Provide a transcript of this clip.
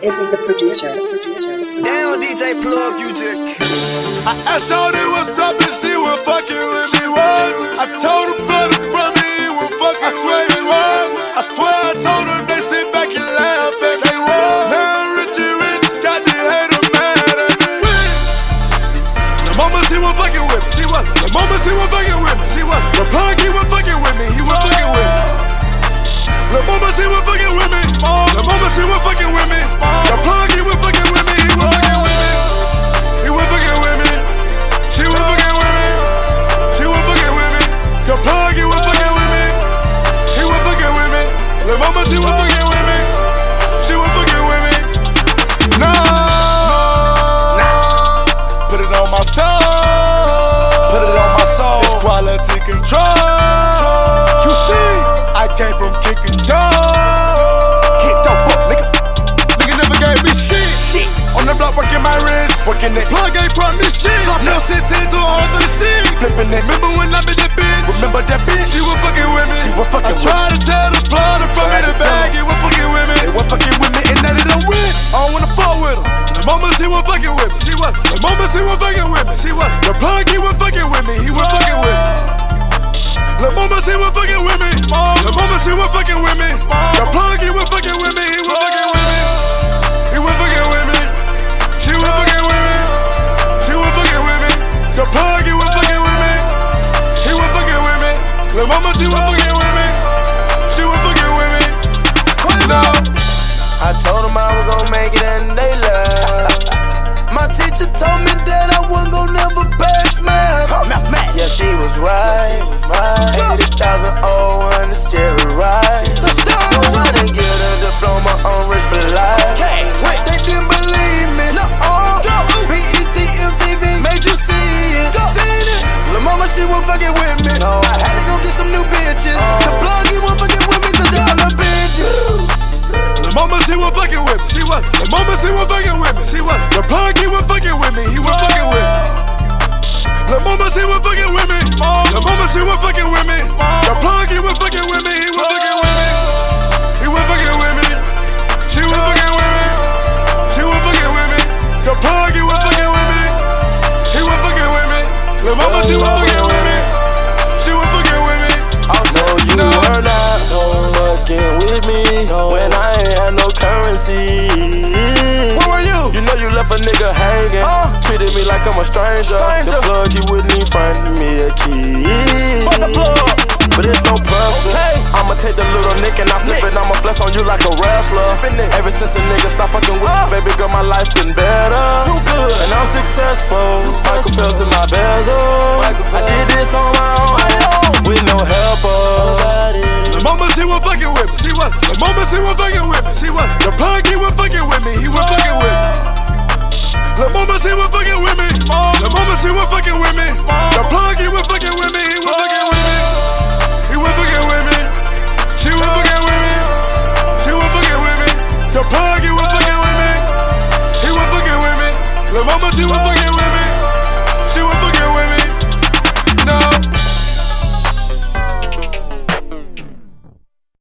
Izzy the producer. Damn, DJ Plug, you just. I asked Shorty what's up and she was fucking with me. I told her brother from me, he was fucking. I swear he was. I swear I told her they sit back and laugh at me. Now Richie Rich got the hater mad at me. The moment she was fucking with me, she was. The moment she was fucking with me, she was. The plug he was fucking with me, he was fucking with me. The moment she was fucking with me, the moment she was fucking with me, the plug he was fucking with me, he was fucking with me. He was fucking with me. She was fucking with me. She was fucking with me. The plug he was fucking with me. He was fucking with me. The moment she was fucking with me, she was fucking with me. No, put it on my soul. Put it on my soul. It's quality control. You see, I came from kicking dough. Kick dough, fuck, nigga. Nigga never gave me shit. On the block working my wrist. Working it. Plug ain't from this shit. No shit to all the scene. Flipping it. Remember when I been that bitch? Remember that bitch? She was fucking with me. She was fucking with me. I tried to tell the plug to from me the bag. He was fucking with me. They was fucking with me and that it don't win. I don't wanna fall with him. The moment she was fucking with me, she was. The moment she was fucking with me, she was. The plug he was fucking with me, he was fucking with me. The moment she was fucking with me, the moment she was fucking with me, the plug he was fucking with me, he was fucking with me. He was fucking with me. She was fucking with me. She was fucking with me. The plug he was fucking with me. He was fucking with me. The moment she was fucking with me, she was fucking with me. No. I told them I was gon' make it and they laughed. My teacher told me that I wasn't gon' never pass math. Yeah, she was right. 80,000 01 is Jerry right. No trying to get a diploma on rich for life. They didn't believe me. BET MTV made you see it. The moment she was fucking with me, I had to go get some new bitches. The plug he was fucking with me 'cause y'all the bitches. The moment she was fucking with me, she was. The moment she was fucking with me, she was. The plug he was fucking with me, he was fucking with me. The moment she was fucking with me, the moment she was fucking with me, the plug he was fucking with me, he was fucking with me. He was fucking with me. She was fucking with me. She was fucking with me. The plug he was fucking with me. He was fucking with me. The moment she was fucking with me, she was fucking with me. No, you were not fucking with me when I ain't had no currency. Where were you? You know you left a nigga hanging. Treated me like I'm a stranger. The plug, he wouldn't even find me a key. Fuck the plug. But it's no pressure. I'ma take the little nick and I flip it. I'ma flex on you like a wrestler. Ever since a nigga stopped fucking with you, baby girl, my life been better. Too good. And I'm successful. Michael Phelps in my bezel. I did this on my own with no helper. The moment she was fucking with me, she was. The moment she was fucking with me, she was. The plug he was fucking with me, he was fucking with me. The moment she was fucking with me, the moment she was fucking with me, the plug he was fucking with me, he was fucking with me. He was fucking with me. She was fucking with me. She was fucking with me. The plug he was fucking with me. He was fucking with me. The moment she was